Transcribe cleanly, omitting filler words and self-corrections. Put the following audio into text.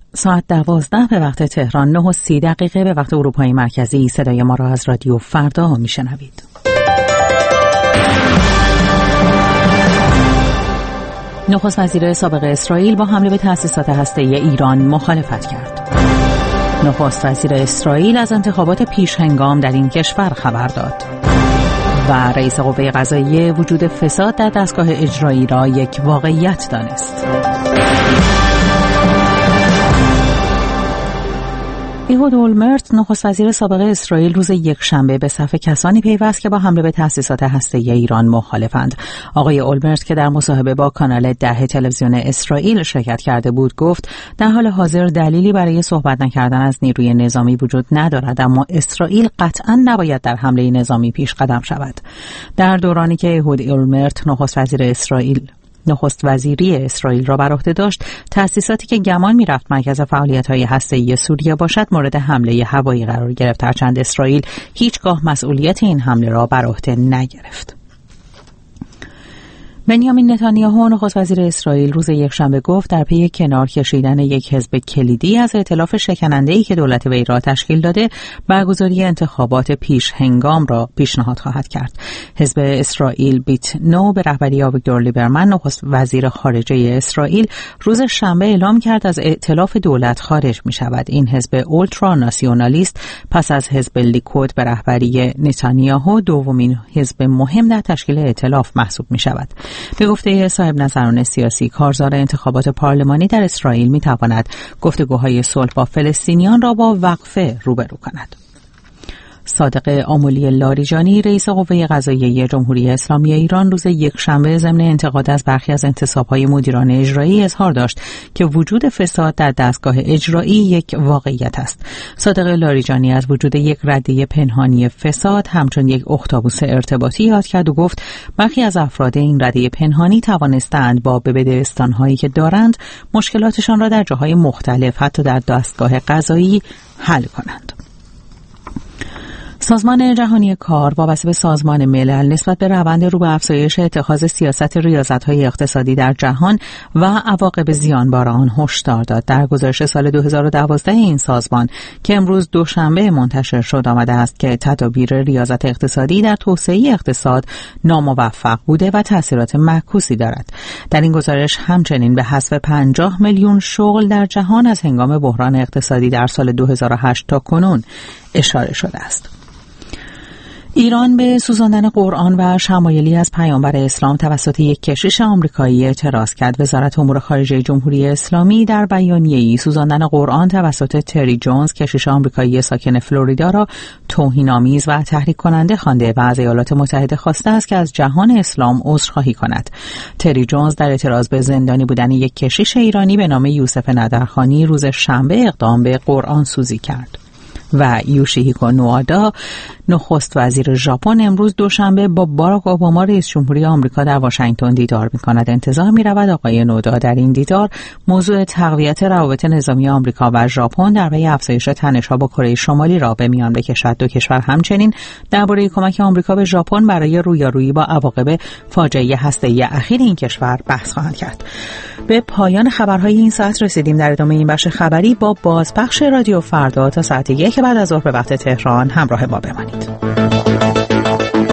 ساعت 12 به وقت تهران، 9:30 به وقت اروپای مرکزی. صدای ما را از رادیو فردا میشنوید. نخست وزیر سابق اسرائیل با حمله به تأسیسات هسته‌ای ایران مخالفت کرد. نخست وزیر اسرائیل از انتخابات پیش‌هنگام در این کشور خبر داد. و رئیس قوه قضاییه وجود فساد در دستگاه اجرایی را یک واقعیت دانست. ایهود اولمرت، نخست وزیر سابق اسرائیل، روز یکشنبه به صف کسانی پیوست که با حمله به تأسیسات هسته‌ای ایران مخالفند. آقای اولمرت که در مصاحبه با کانال 10 تلویزیون اسرائیل شرکت کرده بود، گفت در حال حاضر دلیلی برای صحبت نکردن از نیروی نظامی وجود ندارد، اما اسرائیل قطعاً نباید در حمله نظامی پیش قدم شود. در دورانی که ایهود اولمرت نخست وزیری اسرائیل را بر عهده داشت، تأسیساتی که گمان می‌رفت مرکز فعالیت‌های هسته‌ای سوریه باشد مورد حمله هوایی قرار گرفت، هرچند اسرائیل هیچگاه مسئولیت این حمله را بر عهده نگرفت. بنیامین نتانیاهو، نخست وزیر اسرائیل، روز یکشنبه گفت در پی کنار کشیدن یک حزب کلیدی از ائتلاف شکننده‌ای که دولت وی را تشکیل داده، برگزاری انتخابات پیش هنگام را پیشنهاد خواهد کرد. حزب اسرائیل بیت نو به رهبری آویگدور لیبرمن، نخست وزیر خارجه اسرائیل، روز شنبه اعلام کرد از ائتلاف دولت خارج می شود. این حزب اولترا ناسیونالیست پس از حزب لیکود به رهبری نتانیاهو دومین حزب مهم در تشکیل ائتلاف محسوب می شود. به گفته صاحب نظران سیاسی، کارزار انتخابات پارلمانی در اسرائیل می تواند گفتگوهای صلح با فلسطینیان را با وقفه روبرو کند. صادق آملی لاریجانی، رئیس قوه قضاییه جمهوری اسلامی ایران، روز یکشنبه ضمن انتقاد از برخی از انتصاب‌های مدیران اجرایی اظهار داشت که وجود فساد در دستگاه اجرایی یک واقعیت است. صادق لاریجانی از وجود یک رده پنهانی فساد همچون یک اختاپوس ارتباطی یاد کرد و گفت برخی از افراد این رده پنهانی توانستند با به بدبستان‌هایی که دارند مشکلاتشان را در جاهای مختلف، حتی در دستگاه قضایی، حل کنند. سازمان جهانی کار وابسته به سازمان ملل نسبت به روند رو به افزایش اتخاذ سیاست ریاضت‌های اقتصادی در جهان و عواقب زیانبار آن هشدار داد. در گزارش سال 2012 این سازمان که امروز دوشنبه منتشر شد آمده است که تدابیر ریاضت اقتصادی در توسعه اقتصاد ناموفق بوده و تأثیرات معکوسی دارد. در این گزارش همچنین به حذف 50 میلیون شغل در جهان از هنگام بحران اقتصادی در سال 2008 تا کنون اشاره شده است. ایران به سوزاندن قرآن و شمایلی از پیامبر اسلام توسط یک کشیش آمریکایی اعتراض کرد. وزارت امور خارجه جمهوری اسلامی در بیانیه‌ای سوزاندن قرآن توسط تری جونز، کشیش آمریکایی ساکن فلوریدا، را توهین‌آمیز و تحریک کننده خوانده و از ایالات متحده خواسته است که از جهان اسلام عذرخواهی کند. تری جونز در اعتراض به زندانی بودن یک کشیش ایرانی به نام یوسف ندرخانی روز شنبه اقدام به قرآن سوزی کرد. و یوشیهیکو نوادا، نخست وزیر ژاپن، امروز دوشنبه با باراک اوباما رئیس جمهوری آمریکا در واشنگتن دیدار می‌کند. انتظار می‌رود آقای نودا در این دیدار موضوع تقویت روابط نظامی آمریکا و ژاپن در پی افزایش تنش‌ها با کره شمالی را به میان بکشد. دو کشور همچنین درباره کمک آمریکا به ژاپن برای رویارویی با عواقب فاجعه هسته‌ای اخیر این کشور بحث خواهند کرد. به پایان خبرهای این ساعت رسیدیم. در ادامه این بخش خبری با بازپخش رادیو فردا تا ساعت 1 بعد از ظهر به وقت تهران همراه ما بمانید.